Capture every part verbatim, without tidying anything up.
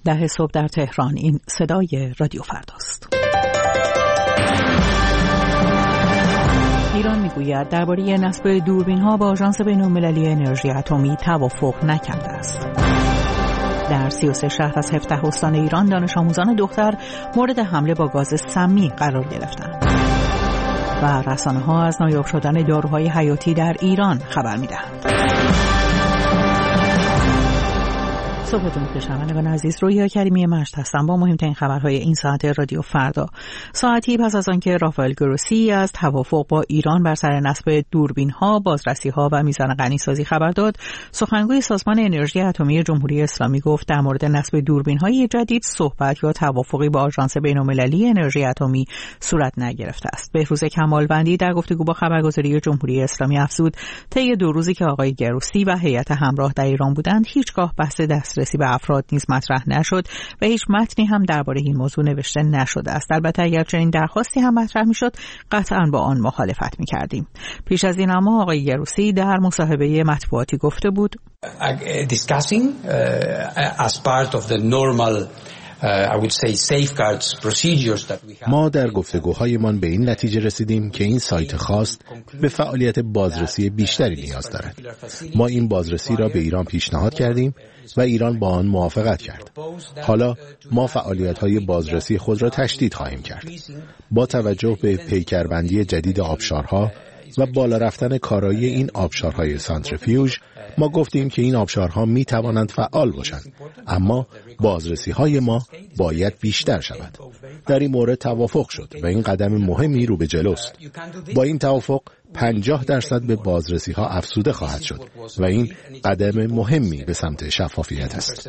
ده صبح در تهران. این صدای رادیو فرداست. ایران میگوید درباره نصب دوربین‌ها با آژانس بین‌المللی انرژی اتمی توافق نکرده است. در سی و سه شهر از هفده استان ایران دانش آموزان دختر مورد حمله با گاز سمی قرار گرفتند. و رسانه‌ها از نایاب شدن داروهای حیاتی در ایران خبر می‌دهند. صبحتون بخیر شنوندگان عزیز، رویا کریمی مشت هستم با مهمترین خبرهای این ساعت رادیو فردا. ساعتی پس از آنکه رافائل گروسی از توافق با ایران بر سر نصب دوربین‌ها، بازرسی‌ها و میزان غنیسازی خبر داد، سخنگوی سازمان انرژی اتمی جمهوری اسلامی گفت در مورد نصب دوربین‌های جدید صحبت یا توافقی با آژانس بین‌المللی انرژی اتمی صورت نگرفته است. بهروز کمالوندی در گفتگو با خبرگزاری جمهوری اسلامی افزود طی دو روزی که آقای گروسی و هیئت همراه در ایران بودند هیچگاه بحث دست رسی به افراد نیز مطرح نشد و هیچ متنی هم درباره این موضوع نوشته نشده است. البته اگر چنین درخواستی هم مطرح میشد قطعاً با آن مخالفت میکردیم. پیش از این اما آقای گروسی در مصاحبه مطبوعاتی گفته بود discussing uh, as part of the normal I would say safeguards procedures that we have. ما در گفتگوهایمان به این نتیجه رسیدیم که این سایت خاص به فعالیت بازرسی بیشتری نیاز دارد. ما این بازرسی را به ایران پیشنهاد کردیم و ایران با آن موافقت کرد. حالا ما فعالیت‌های بازرسی خود را تشدید خواهیم کرد. با توجه به پیکربندی جدید آبشارها و بالا رفتن کارایی این آبشارهای سانتریفیوژ، ما گفتیم که این آبشارها می توانند فعال باشند، اما بازرسی های ما باید بیشتر شود. در این مورد توافق شد و این قدم مهمی رو به جلوست. با این توافق پنجاه درصد به بازرسی ها افزوده خواهد شد و این قدم مهمی به سمت شفافیت است.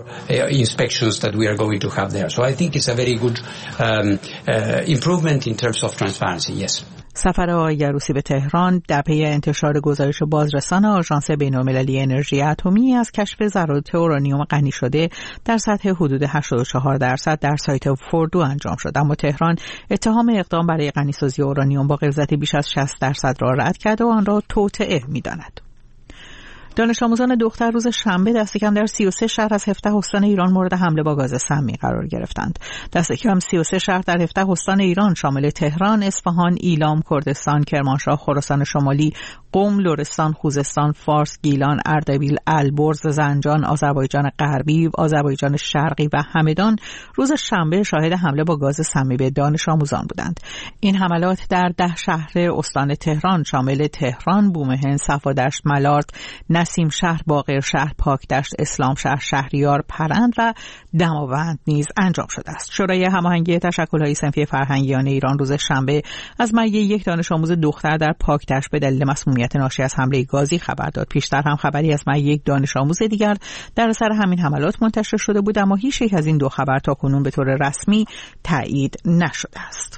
سفر آقای گروسی به تهران در پی انتشار گزارش بازرسان آژانس بین‌المللی انرژی اتمی از کشف ذرات اورانیوم غنی شده در سطح حدود هشتاد و چهار درصد در سایت فوردو انجام شد، اما تهران اتهام اقدام برای غنیسازی اورانیوم با غلظت بیش از شصت درصد را رد کرد و آن را توطئه می‌داند. دانش آموزان دختر روز شنبه دست کم در سی و سه شهر از هفده استان ایران مورد حمله با گاز سمی قرار گرفتند. دست کم سی و سه شهر در هفده استان ایران شامل تهران، اصفهان، ایلام، کردستان، کرمانشاه، خراسان شمالی، قم، لرستان، خوزستان، فارس، گیلان، اردبیل، البرز، زنجان، آذربایجان غربی، آذربایجان شرقی و همدان روز شنبه شاهد حمله با گاز سمی به دانش آموزان بودند. این حملات در ده شهر استان تهران شامل تهران، بومهن، صفادشت، ملارد، نسیم شهر، باقر شهر، پاکدشت، اسلام شهر، شهریار، پرند و دماوند نیز انجام شده است. شورای هماهنگی تشکل‌های صنفی فرهنگیان ایران روز شنبه از مرگ یک دانش آموز دختر در پاکدشت به دلیل مسمومیت ناشی از حمله گازی خبر داد. پیشتر هم خبری از مرگ یک دانش آموز دیگر در اثر همین حملات منتشر شده بود، اما هیچ یک از این دو خبر تاکنون به طور رسمی تایید نشده است.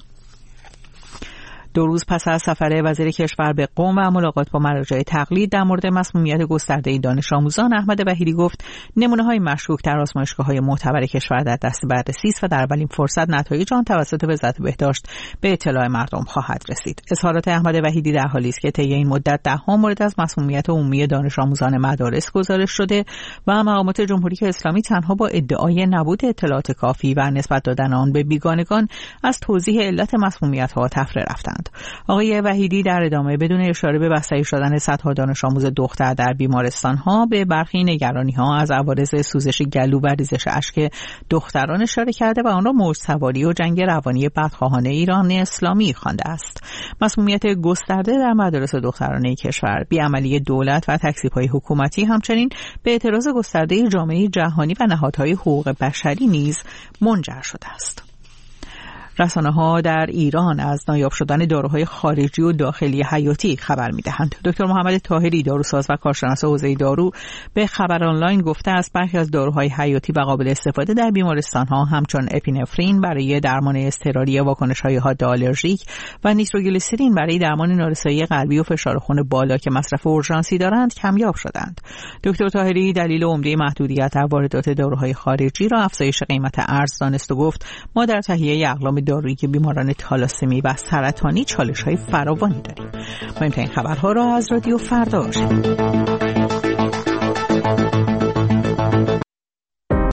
دو روز پس از سفر وزیر کشور به قم و ملاقات با مراجع تقلید در مورد مسمومیت گسترده دانش آموزان، احمد وحیدی گفت نمونه‌های مشکوک در آزمایشگاه‌های معتبر کشور در دست بررسی است و در اولین فرصت نتایج آن توسط وزارت بهداشت به اطلاع مردم خواهد رسید. اظهارات احمد وحیدی در حالی است که طی این مدت ده‌ها مورد از مسمومیت عمومی دانش آموزان مدارس گزارش شده و مقامات جمهوری اسلامی تنها با ادعای نبود اطلاعات کافی و نسبت دادن آن به بیگانگان از توضیح علت مسمومیت‌ها تفره رفتند. آقای وحیدی در ادامه بدون اشاره به بستری شدن صدها دانش آموز دختر در بیمارستان‌ها به برخی نگرانی‌ها از عوارض سوزش گلو و ریزش اشک دختران اشاره کرده و آن را موج سواری و جنگ روانی بدخواهان ایران اسلامی خوانده است. مسمومیت گسترده در مدارس دخترانه کشور، بی‌عملی دولت و تکذیب‌های حکومتی همچنین به اعتراض گسترده جامعه جهانی و نهادهای حقوق بشری نیز منجر شده است. رسانه‌ها در ایران از نایاب شدن داروهای خارجی و داخلی حیاتی خبر می‌دهند. دکتر محمد طاهری، داروساز و کارشناس حوزه دارو، به خبر آنلاین گفته است برخی از داروهای حیاتی و قابل استفاده در بیمارستان‌ها همچون اپینفرین برای درمان اضطراری واکنش‌های حاد آلرژیک و نیتروگلیسرین برای درمان نارسایی قلبی و فشار خون بالا که مصرف اورژانسی دارند کمیاب شدند. دکتر طاهری دلیل عمده محدودیت در واردات داروهای خارجی را افزایش قیمت ارز دانست و گفت ما در تهیه اقلام دارویی که بیماران تالاسمی و سرطانی چالش‌های فراوانی داریم. مهمترین خبرها را از رادیو فردا شنیدید.